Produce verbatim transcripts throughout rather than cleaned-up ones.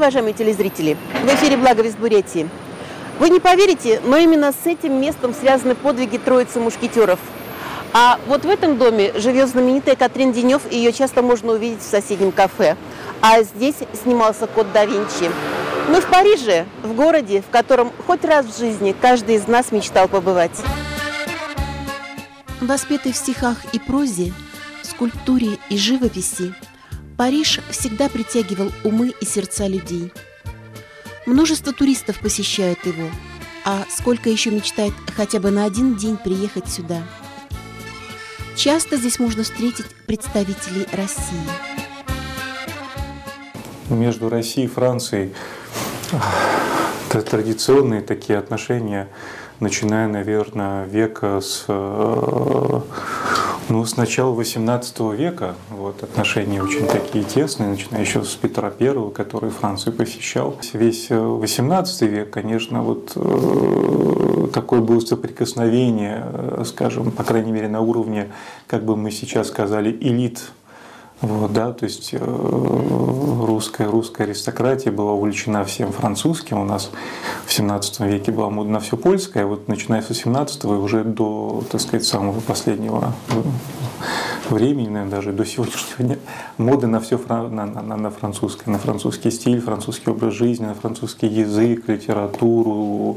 уважаемые телезрители! В эфире «Благо Вест Бурятии». Вы не поверите, но именно с этим местом связаны подвиги Троицы мушкетеров. А вот в этом доме живет знаменитая Катрин Денев, и ее часто можно увидеть в соседнем кафе. А здесь снимался Код да Винчи. Мы в Париже, в городе, в котором хоть раз в жизни каждый из нас мечтал побывать. Воспетый в стихах и прозе, скульптуре и живописи, Париж всегда притягивал умы и сердца людей. Множество туристов посещает его, а сколько еще мечтает хотя бы на один день приехать сюда. Часто здесь можно встретить представителей России. Между Россией и Францией традиционные такие отношения, начиная, наверное, века с, ну, с начала восемнадцатого века. Вот, отношения очень такие тесные, начиная еще с Петра Первого, который Францию посещал. Весь восемнадцатый век, конечно, вот такое было соприкосновение, скажем, по крайней мере, на уровне, как бы мы сейчас сказали, элит. Вот, да, то есть русская, русская аристократия была увлечена всем французским. У нас в семнадцатом веке была мода на все польское, вот начиная с восемнадцатого и уже до, так сказать, самого последнего времени, наверное, даже до сегодняшнего дня, моды на все на, на, на французское, на французский стиль, французский образ жизни, на французский язык, литературу,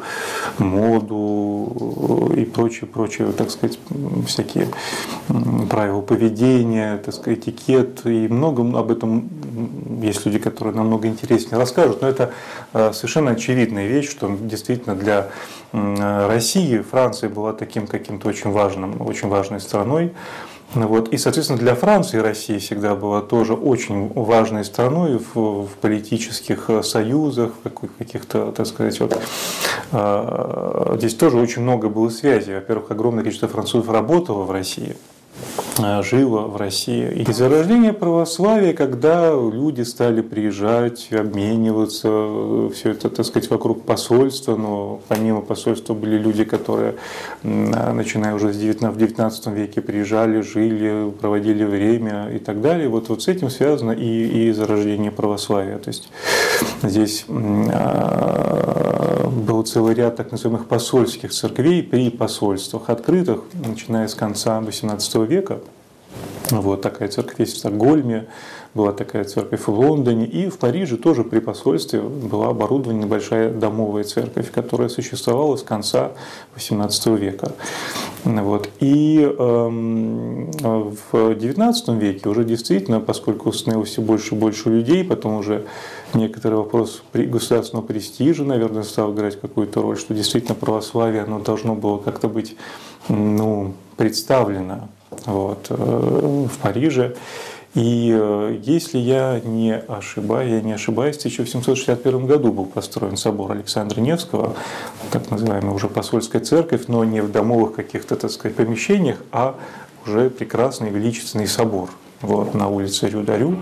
моду и прочие, прочие, так сказать, всякие правила поведения, так сказать, этикет. И много об этом есть люди, которые намного интереснее расскажут. Но это совершенно очевидная вещь, что действительно для России Франция была таким каким-то очень важным, очень важной страной. Вот. И, соответственно, для Франции Россия всегда была тоже очень важной страной в, в политических союзах, в каких-то, так сказать, вот, э, здесь тоже очень много было связей. Во-первых, огромное количество французов работало в России, жило в России. И зарождение православия, когда люди стали приезжать, обмениваться, все это, так сказать, вокруг посольства, но помимо посольства были люди, которые, начиная уже в девятнадцатом веке, приезжали, жили, проводили время и так далее. Вот, вот с этим связано и, и зарождение православия. То есть здесь был целый ряд так называемых посольских церквей при посольствах открытых, начиная с конца восемнадцатого века. Вот такая церковь есть в Стокгольме, была такая церковь в Лондоне, и в Париже тоже при посольстве была оборудована небольшая домовая церковь, которая существовала с конца восемнадцатого века. Вот. И эм, в девятнадцатом веке уже действительно, поскольку становилось все больше и больше людей, потом уже некоторый вопрос государственного престижа, наверное, стал играть какую-то роль, что действительно православие оно должно было как-то быть, ну, представлено вот, в Париже. И если я не ошибаюсь, я не ошибаюсь, в тысяча восемьсот шестьдесят первом году был построен собор Александра Невского, так называемая уже посольская церковь, но не в домовых каких-то, так сказать, помещениях, а уже прекрасный величественный собор вот, на улице Рю-д'Арю.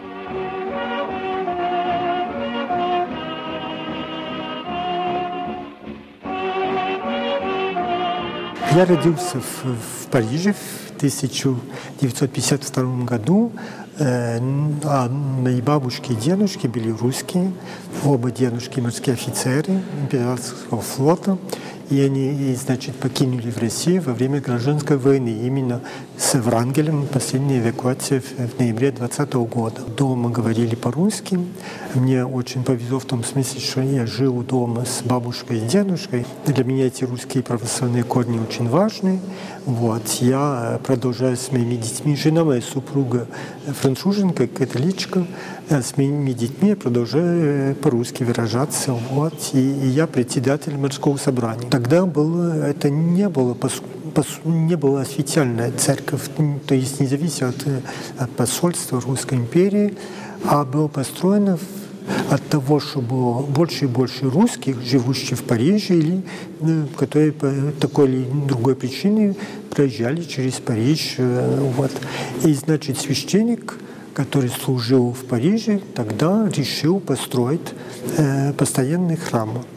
Я родился в, в Париже в тысяча девятьсот пятьдесят втором году, э, а мои бабушки и дедушки были русские, оба дедушки морские офицеры императорского флота, и они, значит, покинули в Россию во время гражданской войны, именно с Врангелем, последняя эвакуация в, в ноябре двадцатого года. Дома говорили по-русски. Мне очень повезло в том смысле, что я жил дома с бабушкой и дедушкой. Для меня эти русские православные корни очень важны. Вот. Я продолжаю с моими детьми. Жена моя супруга француженка, католичка. С моими детьми я продолжаю по-русски выражаться. Вот. И, и я председатель морского собрания. Тогда было, это не было, не была официальная церковь, то есть не зависела от, от посольства Русской империи, а было построено от того, что было больше и больше русских, живущих в Париже, или которые по такой или другой причине проезжали через Париж. Вот. И, значит, священник, который служил в Париже, тогда решил построить э, постоянный храм.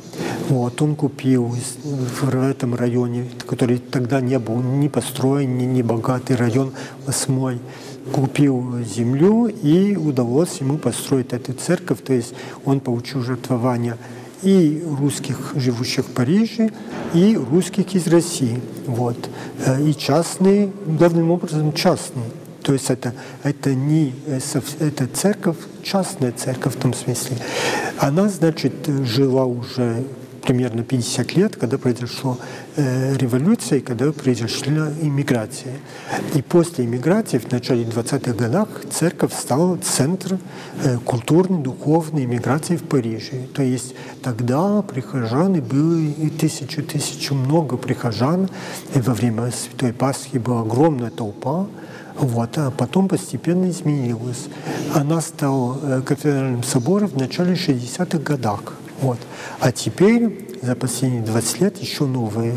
Вот, он купил в этом районе, который тогда не был ни построен, ни, ни богатый район, восьмой, купил землю, и удалось ему построить эту церковь, то есть он получил жертвование и русских, живущих в Париже, и русских из России. Вот. И частные, главным образом частные. То есть это, это не это церковь, частная церковь в том смысле. Она, значит, жила уже примерно пятьдесят лет, когда произошла э, революция, когда произошла иммиграция. И после иммиграции в начале двадцатых годах церковь стала центром э, культурной, духовной иммиграции в Париже. То есть тогда прихожан было и тысячу, тысячу много прихожан. И во время Святой Пасхи была огромная толпа. Вот, а потом постепенно изменилась. Она стала кафедральным собором в начале шестидесятых годах. Вот. А теперь за последние двадцать лет еще новые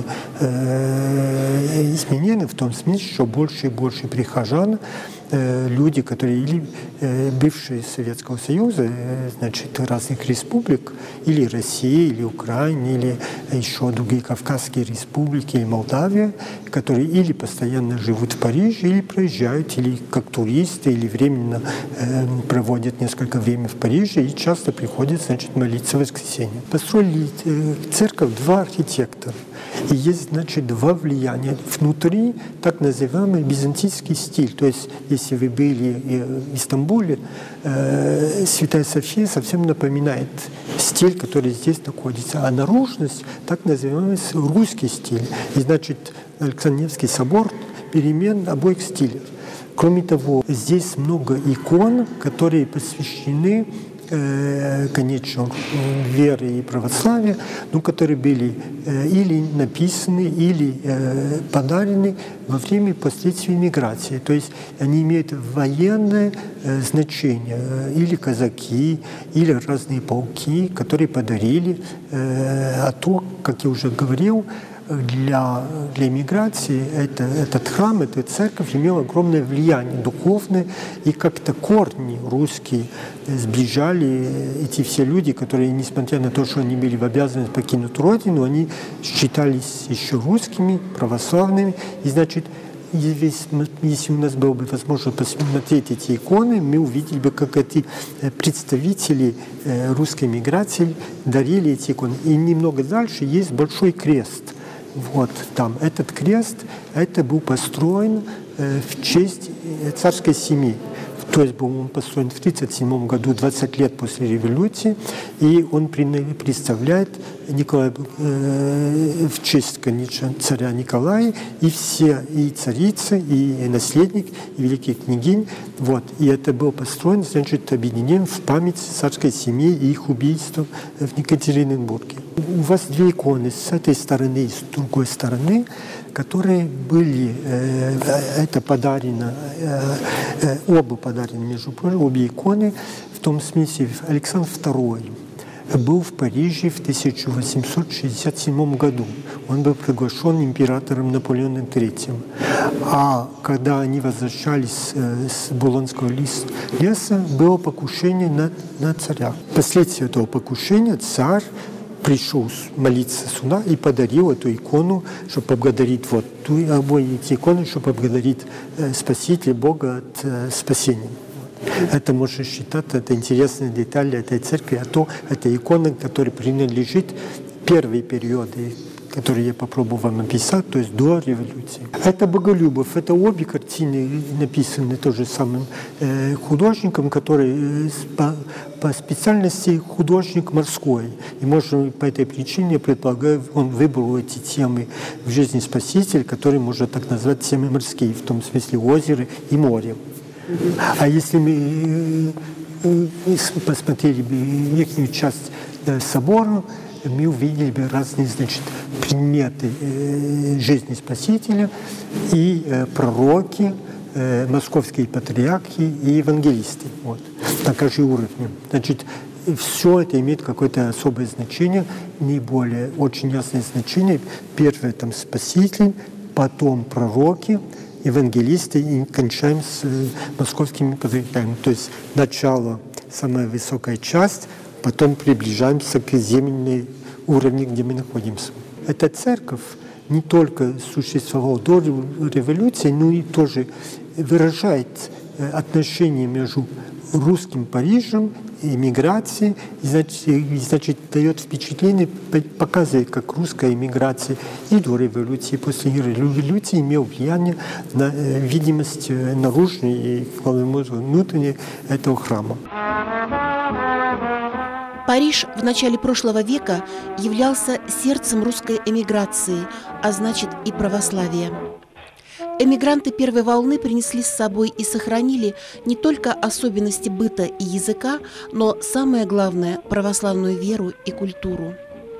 э, изменения, в том смысле, что больше и больше прихожан, э, люди, которые или э, бывшие Советского Союза, э, значит, разных республик, или России, или Украины, или еще другие Кавказские республики, или Молдавия, которые или постоянно живут в Париже, или проезжают, или как туристы, или временно э, проводят несколько времени в Париже, и часто приходят, значит, молиться в воскресенье. Построили э, церковь два архитектора. И есть, значит, два влияния. Внутри так называемый византийский стиль. То есть, если вы были в Стамбуле, э, Святая София совсем напоминает стиль, который здесь находится. А наружность так называемый русский стиль. И, значит, Александр Невский собор перемен обоих стилей. Кроме того, здесь много икон, которые посвящены, конечно, веры и православия, но которые были или написаны, или подарены во время последствий миграции. То есть они имеют военное значение. Или казаки, или разные полки, которые подарили. А то, как я уже говорил, Для, для миграции это, этот храм, эта церковь имела огромное влияние духовное, и как-то корни русские сближали эти все люди, которые, несмотря на то, что они были в обязанности покинуть родину, они считались еще русскими, православными, и, значит, если у нас было бы возможность посмотреть эти иконы, мы увидели бы, как эти представители русской миграции дарили эти иконы. И немного дальше есть большой крест. Вот там этот крест, это был построен э, в честь царской семьи. То есть был он построен в тридцать седьмом году, двадцать лет после революции, и он представляет Николая, э, в честь, конечно, царя Николая, и все, и царицы, и наследник, и великий княгинь. Вот. И это был построен, значит, объединен в память царской семьи и их убийства в Екатеринбурге. У вас две иконы с этой стороны и с другой стороны, которые были, э, это подарено, э, э, оба подарены, между прочим, обе иконы, в том смысле, Александр второй был в Париже в тысяча восемьсот шестьдесят седьмом году. Он был приглашен императором Наполеоном третьим. А когда они возвращались с Булонского леса, было покушение на, на царя. Впоследствии этого покушения царь пришел молиться сюда и подарил эту икону, чтобы поблагодарить вот ту, обои эти иконы, чтобы поблагодарить э, Спасителя, Бога от э, спасения. Это можно считать, это интересные детали этой церкви, а то это икона, которая принадлежит первые периоды, которые я попробую вам описать, то есть до революции. Это Боголюбов, это обе картины написаны тоже самым э, художником, который э, по, по специальности художник морской. И, может, по этой причине, я предполагаю, он выбрал эти темы в жизни Спасителя, которые можно так назвать темы морские, в том смысле озера и море. А если мы посмотрели бы верхнюю часть собора, мы увидели бы разные, значит, предметы жизни Спасителя и пророки, московские патриархи и евангелисты. Вот. Такого же уровня. Значит, все это имеет какое-то особое значение, не более очень ясное значение. Первое там Спаситель, потом пророки, евангелисты, и кончаем с московскими патриархами. То есть начало, самая высокая часть, потом приближаемся к земной уровне, где мы находимся. Эта церковь не только существовала до революции, но и тоже выражает отношения между русским Парижем и эмиграцией, и, значит, и, значит, дает впечатление, показывает, как русская эмиграция и до революции, и после революции имела влияние на э, видимость наружной и внутренней этого храма. Париж в начале прошлого века являлся сердцем русской эмиграции, а значит и православия. Эмигранты первой волны принесли с собой и сохранили не только особенности быта и языка, но самое главное – православную веру и культуру.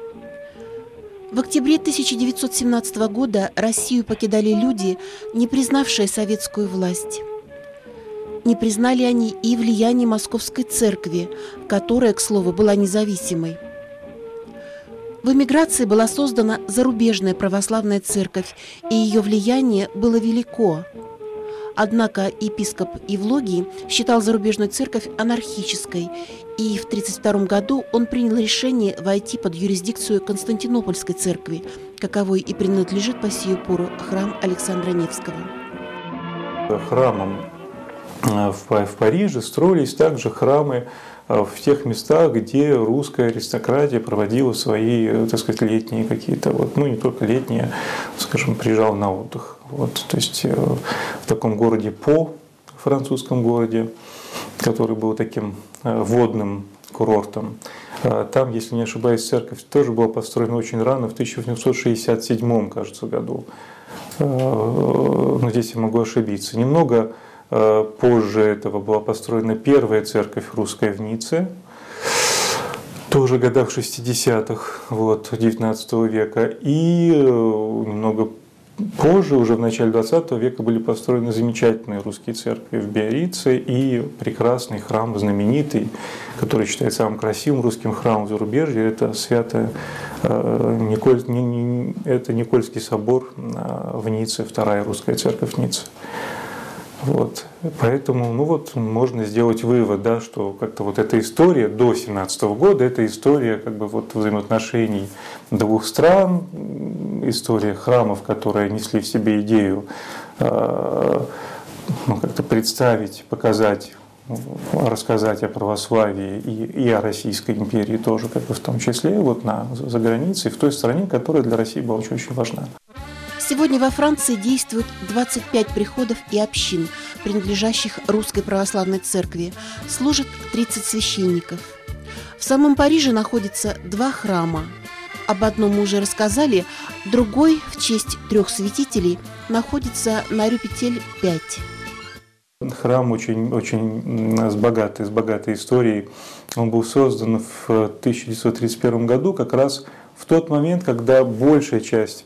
В октябре тысяча девятьсот семнадцатого года Россию покидали люди, не признавшие советскую власть. Не признали они и влияние Московской церкви, которая, к слову, была независимой. В эмиграции была создана зарубежная православная церковь, и ее влияние было велико. Однако епископ Евлогий считал зарубежную церковь анархической, и в тысяча девятьсот тридцать втором году он принял решение войти под юрисдикцию Константинопольской церкви, каковой и принадлежит по сию пору храм Александра Невского. Храмом в Париже строились также храмы в тех местах, где русская аристократия проводила свои, так сказать, летние какие-то, вот, ну не только летние, скажем, приезжала на отдых. Вот, то есть в таком городе По, французском городе, который был таким водным курортом, там, если не ошибаюсь, церковь тоже была построена очень рано, в тысяча восемьсот шестьдесят седьмом, кажется, году. Но здесь я могу ошибиться. Немного позже этого была построена первая церковь русская в Ницце, тоже в годах шестидесятых, вот, девятнадцатого века. И немного позже, уже в начале двадцатого века, были построены замечательные русские церкви в Биорице и прекрасный храм, знаменитый, который считается самым красивым русским храмом в зарубежье. Это свято Николь, это Никольский собор в Ницце, вторая русская церковь в Ницце. Вот. Поэтому, ну вот, можно сделать вывод, да, что как-то вот эта история до семнадцатого года, это история как бы вот взаимоотношений двух стран, история храмов, которые несли в себе идею э, ну, как-то представить, показать, рассказать о православии и, и о Российской империи тоже, как бы в том числе, вот на, за границей, в той стране, которая для России была очень-очень важна. Сегодня во Франции действует двадцать пять приходов и общин, принадлежащих Русской Православной Церкви. Служат тридцать священников. В самом Париже находится два храма. Об одном мы уже рассказали, другой, в честь трех святителей, находится на Рю Петель пять. Храм очень, очень с богатой, с богатой историей. Он был создан в тысяча девятьсот тридцать первом году, как раз в тот момент, когда большая часть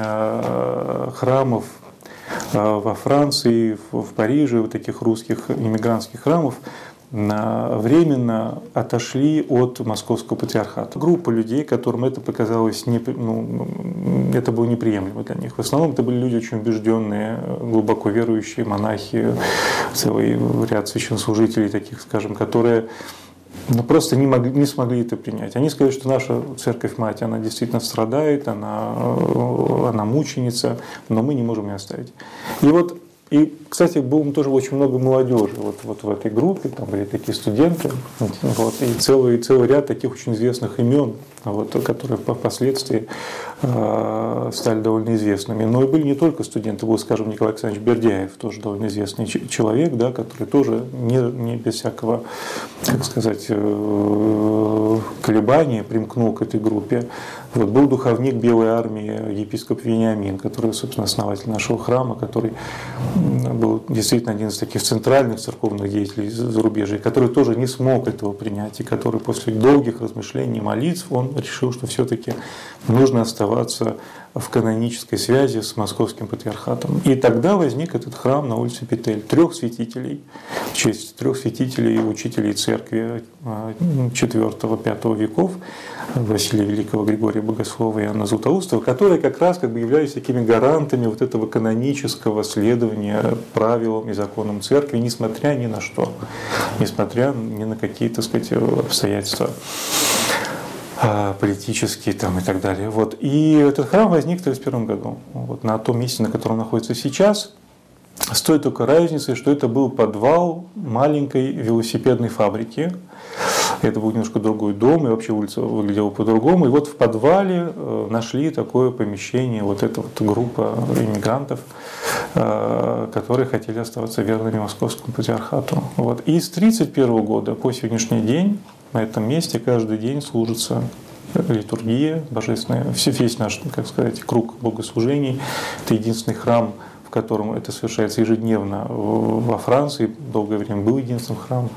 храмов во Франции, в Париже, вот таких русских иммигрантских храмов, временно отошли от Московского патриархата. Группа людей, которым это показалось, не, ну, это было неприемлемо для них. В основном это были люди очень убежденные, глубоко верующие, монахи, целый ряд священнослужителей таких, скажем, которые но просто не, могли, не смогли это принять. Они сказали, что наша церковь-мать, она действительно страдает, она, она мученица, но мы не можем ее оставить. И вот, и, кстати, было тоже очень много молодежи вот, вот в этой группе, там были такие студенты, вот, и целый, целый ряд таких очень известных имен, вот, которые впоследствии э, стали довольно известными. Но и были не только студенты, был, скажем, Николай Александрович Бердяев, тоже довольно известный человек, да, который тоже не, не без всякого, как сказать, э, колебания примкнул к этой группе. Вот, был духовник Белой армии, епископ Вениамин, который, собственно, основатель нашего храма, который был действительно один из таких центральных церковных деятелей зарубежья, который тоже не смог этого принять, и который после долгих размышлений и молитв, он решил, что все-таки нужно оставаться в канонической связи с Московским патриархатом. И тогда возник этот храм на улице Петель, трех святителей, в честь трех святителей и учителей церкви четвёртого-пятого веков, Василия Великого, Григория Богослова и Иоанна Златоустова, которые как раз как бы являлись такими гарантами вот этого канонического следования правилам и законам церкви, несмотря ни на что, несмотря ни на какие, так сказать, обстоятельства. политический там, и так далее. Вот. И этот храм возник в тысяча девятьсот тридцать первом году, вот, на том месте, на котором находится сейчас. С той только разницей, что это был подвал маленькой велосипедной фабрики. Это был немножко другой дом, и вообще улица выглядела по-другому. И вот в подвале нашли такое помещение, вот эта вот группа иммигрантов, которые хотели оставаться верными Московскому патриархату. Вот. И с тысяча девятьсот тридцать первого года по сегодняшний день на этом месте каждый день служится литургия божественная, весь наш, как сказать, круг богослужений. Это единственный храм, в котором это совершается ежедневно во Франции, долгое время был единственным храмом.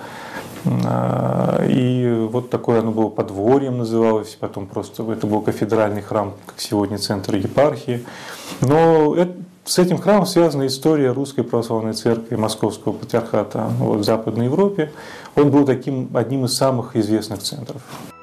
И вот такое оно было подворьем называлось, потом просто это был кафедральный храм, как сегодня центр епархии. Но это, с этим храмом связана история Русской Православной Церкви Московского Патриархата в Западной Европе. Он был таким одним из самых известных центров.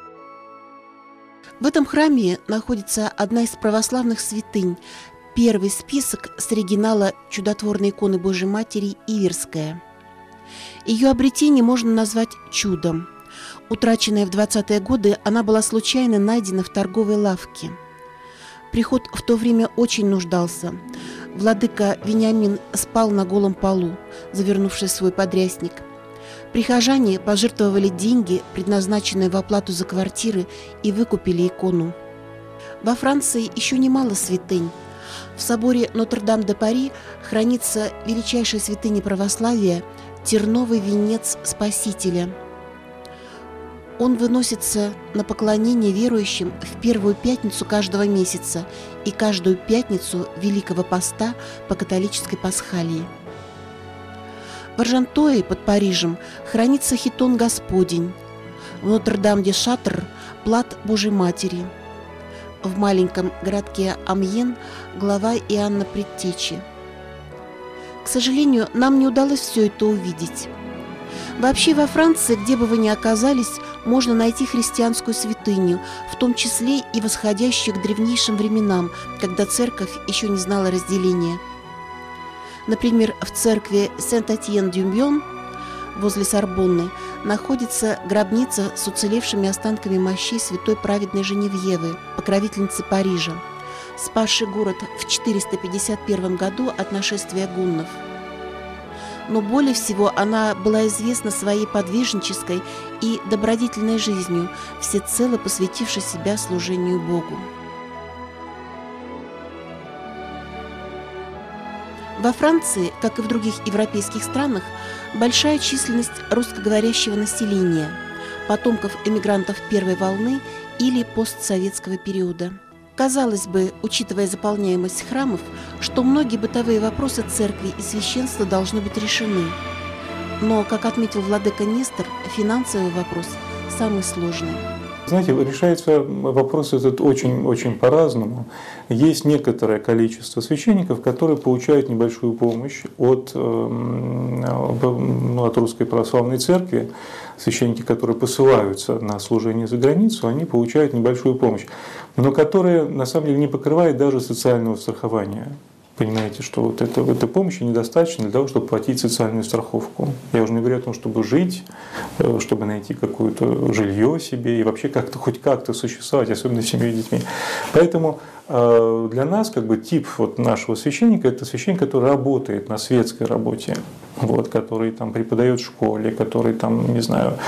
В этом храме находится одна из православных святынь, первый список с оригинала чудотворной иконы Божьей Матери Иверская. Ее обретение можно назвать чудом. Утраченная в двадцатые годы, она была случайно найдена в торговой лавке. Приход в то время очень нуждался. Владыка Вениамин спал на голом полу, завернувшись в свой подрясник. Прихожане пожертвовали деньги, предназначенные в оплату за квартиры, и выкупили икону. Во Франции еще немало святынь. В соборе Нотр-Дам-де-Пари хранится величайшая святыня православия – терновый венец Спасителя. Он выносится на поклонение верующим в первую пятницу каждого месяца и каждую пятницу Великого Поста по католической пасхалии. В Аржантое под Парижем хранится хитон Господень, в Нотр-Дам-де-Шатр – плат Божьей Матери. В маленьком городке Амьен – глава Иоанна Предтечи. К сожалению, нам не удалось все это увидеть. Вообще во Франции, где бы вы ни оказались, можно найти христианскую святыню, в том числе и восходящую к древнейшим временам, когда церковь еще не знала разделения. Например, в церкви Сент-Этьен-дю-Мьон возле Сорбонны находится гробница с уцелевшими останками мощей святой праведной Женевьевы, покровительницы Парижа, спасший город в четыреста пятьдесят первом году от нашествия гуннов. Но более всего она была известна своей подвижнической и добродетельной жизнью, всецело посвятившей себя служению Богу. Во Франции, как и в других европейских странах, большая численность русскоговорящего населения, потомков эмигрантов первой волны или постсоветского периода. Казалось бы, учитывая заполняемость храмов, что многие бытовые вопросы церкви и священства должны быть решены. Но, как отметил владыка Нестор, финансовый вопрос самый сложный. Знаете, решается вопрос этот очень-очень по-разному. Есть некоторое количество священников, которые получают небольшую помощь от, ну, от Русской Православной Церкви. Священники, которые посылаются на служение за границу, они получают небольшую помощь, но которая на самом деле не покрывает даже социального страхования. Понимаете, что вот это, этой помощи недостаточно для того, чтобы платить социальную страховку. Я уже не говорю о том, чтобы жить, чтобы найти какое-то жилье себе и вообще как-то хоть как-то существовать, особенно с семьей и детьми. Поэтому для нас как бы тип вот нашего священника – это священник, который работает на светской работе, вот, который там преподает в школе, который там, не знаю,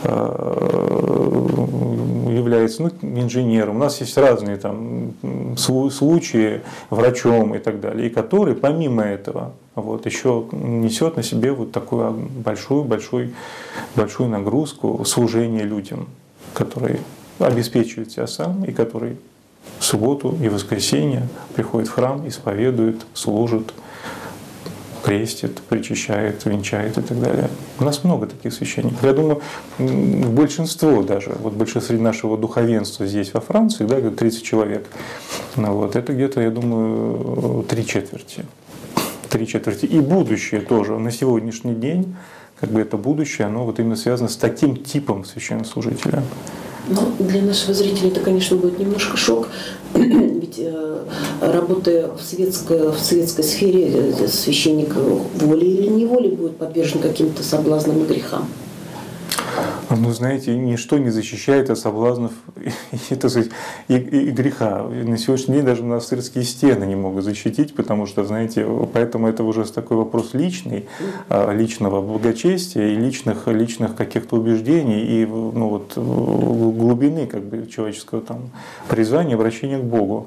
является, ну, инженером. У нас есть разные там случаи, врачом и так далее, и который помимо этого вот, еще несет на себе вот такую большую, большую, большую нагрузку служения людям, который обеспечивает себя сам и который в субботу и воскресенье приходит в храм, исповедует, служит, крестит, причащает, венчает и так далее. У нас много таких священников. Я думаю, большинство даже, вот большинство среди нашего духовенства здесь во Франции, да, где-то тридцать человек, ну, вот, это где-то, я думаю, три четверти. Три четверти. И будущее тоже на сегодняшний день, как бы это будущее, оно вот именно связано с таким типом священнослужителя. Но для нашего зрителя это, конечно, будет немножко шок, ведь э, работая в светской, в светской сфере, священник волей или неволей будет подвержен каким-то соблазнам и грехам. Ну, знаете, ничто не защищает от соблазнов и, так сказать, и, и, и греха. На сегодняшний день даже монастырские стены не могут защитить, потому что, знаете, поэтому это уже такой вопрос личный, личного благочестия и личных, личных каких-то убеждений и ну, вот, глубины как бы, человеческого там, призвания, обращения к Богу.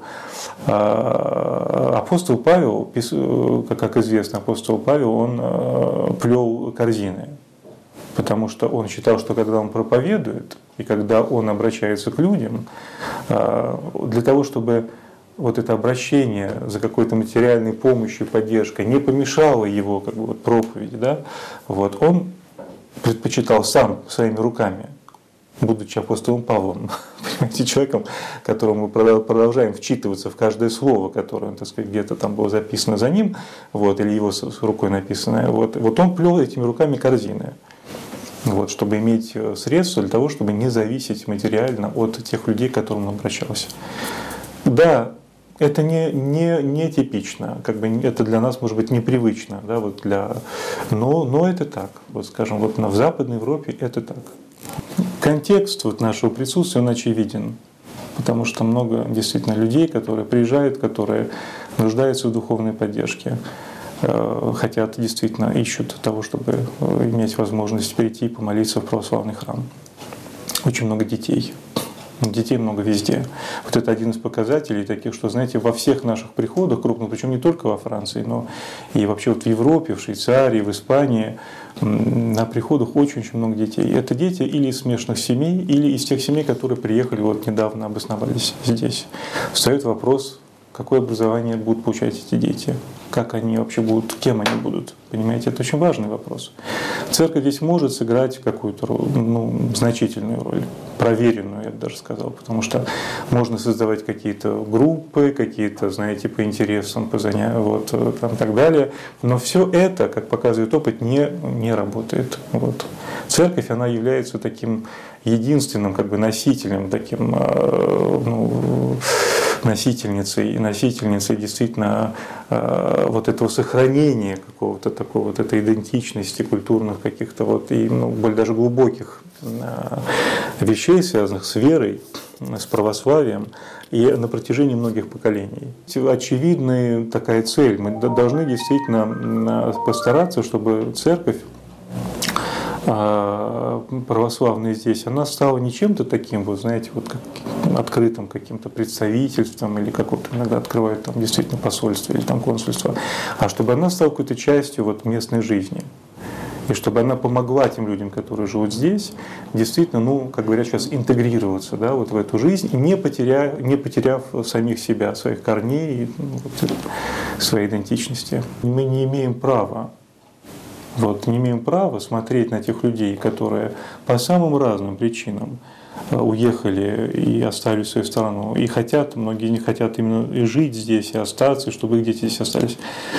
Апостол Павел, как известно, апостол Павел, он плел корзины. Потому что он считал, что когда он проповедует и когда он обращается к людям, для того, чтобы вот это обращение за какой-то материальной помощью, поддержкой не помешало его как бы, вот, проповеди, да, вот, он предпочитал сам своими руками, будучи апостолом Павлом, понимаете, человеком, которому мы продолжаем вчитываться в каждое слово, которое, так сказать, где-то там было записано за ним, вот, или его с рукой написанное, вот, вот он плел этими руками корзины. Вот, чтобы иметь средства для того, чтобы не зависеть материально от тех людей, к которым он обращался. Да, это не, не, не типично, как бы это для нас может быть непривычно, да, вот для, но, но это так, вот, скажем, вот в Западной Европе это так. Контекст вот нашего присутствия, он очевиден, потому что много действительно людей, которые приезжают, которые нуждаются в духовной поддержке. Хотят, действительно ищут того, чтобы иметь возможность прийти и помолиться в православный храм. Очень много детей. Детей много везде. Вот это один из показателей таких, что, знаете, во всех наших приходах крупных, причем не только во Франции, но и вообще вот в Европе, в Швейцарии, в Испании, на приходах очень-очень много детей. Это дети или из смешанных семей, или из тех семей, которые приехали вот недавно, обосновались здесь. Встает вопрос, какое образование будут получать эти дети, как они вообще будут, кем они будут. Понимаете, это очень важный вопрос. Церковь здесь может сыграть какую-то ну, значительную роль, проверенную, я бы даже сказал, потому что можно создавать какие-то группы, какие-то, знаете, по интересам, по занятиям, вот, там, и так далее. Но все это, как показывает опыт, не, не работает. Вот. Церковь, она является таким единственным как бы, носителем, таким, ну, носительницей и носительницей действительно э, вот этого сохранения какого-то такого вот этой идентичности культурных каких-то вот и ну, более даже глубоких э, вещей, связанных с верой, с православием и на протяжении многих поколений. Очевидная такая цель. Мы должны действительно постараться, чтобы церковь православная здесь, она стала не чем-то таким, вы знаете, вот как открытым каким-то представительством или как вот иногда открывают там действительно посольство или там консульство, а чтобы она стала какой-то частью вот местной жизни. И чтобы она помогла тем людям, которые живут здесь, действительно, ну, как говорят сейчас, интегрироваться да, вот в эту жизнь, не потеряв, не потеряв самих себя, своих корней, ну, вот, своей идентичности. Мы не имеем права Вот, не имеем права смотреть на тех людей, которые по самым разным причинам уехали и оставили свою страну, и хотят, многие не хотят именно и жить здесь, и остаться, и чтобы их дети здесь остались.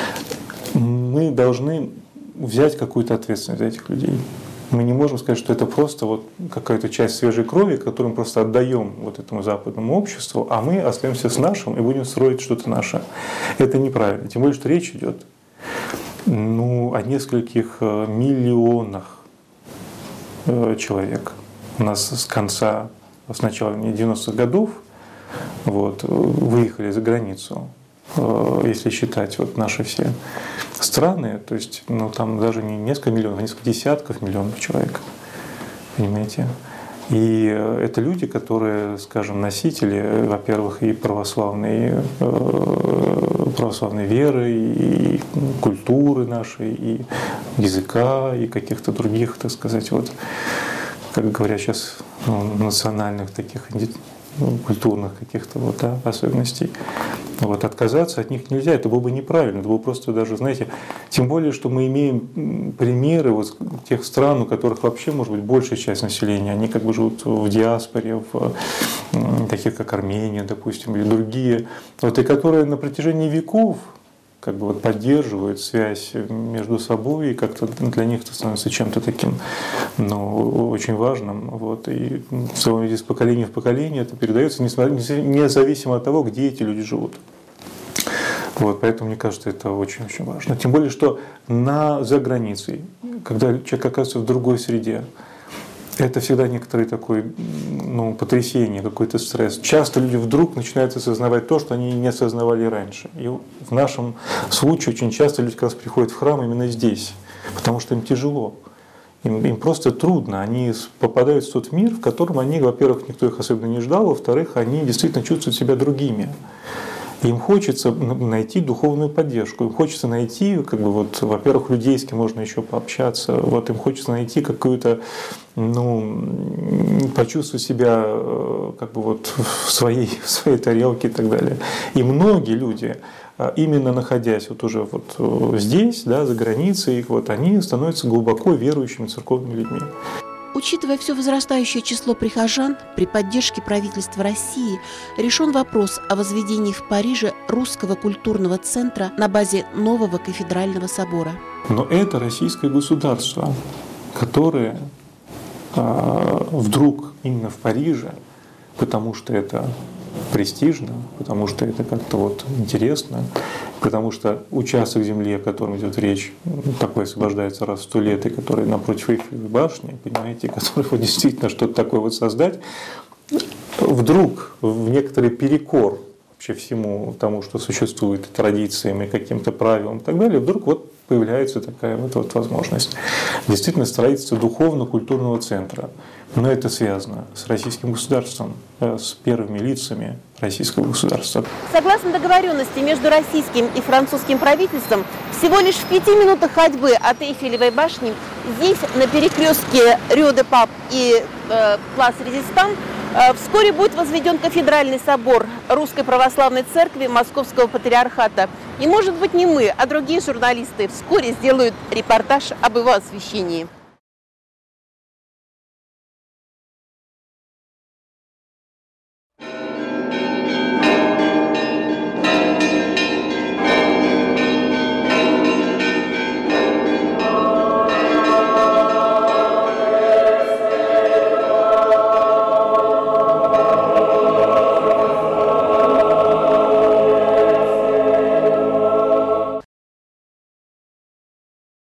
Мы должны взять какую-то ответственность за этих людей. Мы не можем сказать, что это просто вот какая-то часть свежей крови, которую мы просто отдаем вот этому западному обществу, а мы остаемся с нашим и будем строить что-то наше. Это неправильно, тем более, что речь идет ну, о нескольких миллионах человек. У нас с конца, с начала девяностых годов вот, выехали за границу, если считать вот наши все страны, то есть ну, там даже не несколько миллионов, а несколько десятков миллионов человек, понимаете? И это люди, которые, скажем, носители, во-первых, и православной, православной веры, и культуры нашей, и языка, и каких-то других, так сказать, вот, как говорят сейчас, ну, национальных таких культурных каких-то вот, да, особенностей. Вот, отказаться от них нельзя, это было бы неправильно, это было просто даже, знаете, тем более, что мы имеем примеры вот тех стран, у которых вообще, может быть, большая часть населения, они как бы живут в диаспоре, в, таких как Армения, допустим, или другие, вот, и которые на протяжении веков как бы вот поддерживают связь между собой, и как-то для них это становится чем-то таким, ну, очень важным. Вот, и из поколения в поколение это передается, независимо от того, где эти люди живут. Вот, поэтому, мне кажется, это очень-очень важно. Тем более, что на, за границей, когда человек оказывается в другой среде, это всегда некоторый такой, ну, потрясение, какой-то стресс. Часто люди вдруг начинают осознавать то, что они не осознавали раньше. И в нашем случае очень часто люди как раз приходят в храм именно здесь, потому что им тяжело. Им, им просто трудно, они попадают в тот мир, в котором они, во-первых, никто их особенно не ждал, во-вторых, они действительно чувствуют себя другими. Им хочется найти духовную поддержку, им хочется найти, как бы вот, во-первых, людей, с кем можно еще пообщаться, вот им хочется найти какую-то, ну, почувствовать себя как бы вот в своей, в своей тарелке и так далее. И многие люди, именно находясь вот уже вот здесь, да, за границей, вот, они становятся глубоко верующими церковными людьми. Учитывая все возрастающее число прихожан, при поддержке правительства России решен вопрос о возведении в Париже русского культурного центра на базе нового кафедрального собора. Но это российское государство, которое э, вдруг именно в Париже, потому что это престижно, потому что это как-то вот интересно, потому что участок земли, о котором идет речь, такой освобождается раз в сто лет, и который напротив Эйфелевой башни, понимаете, который вот действительно что-то такое вот создать, вдруг в некоторый перекор вообще всему тому, что существует, традициям и каким-то правилам и так далее, вдруг вот появляется такая вот, вот возможность. Действительно, строительство духовно-культурного центра. Но это связано с российским государством, с первыми лицами российского государства. Согласно договоренности между российским и французским правительством, всего лишь в пяти минутах ходьбы от Эйфелевой башни, здесь, на перекрестке Рю-де-Пап и э, Плас Резистан, э, вскоре будет возведен кафедральный собор Русской Православной Церкви Московского Патриархата. И, может быть, не мы, а другие журналисты вскоре сделают репортаж об его освящении.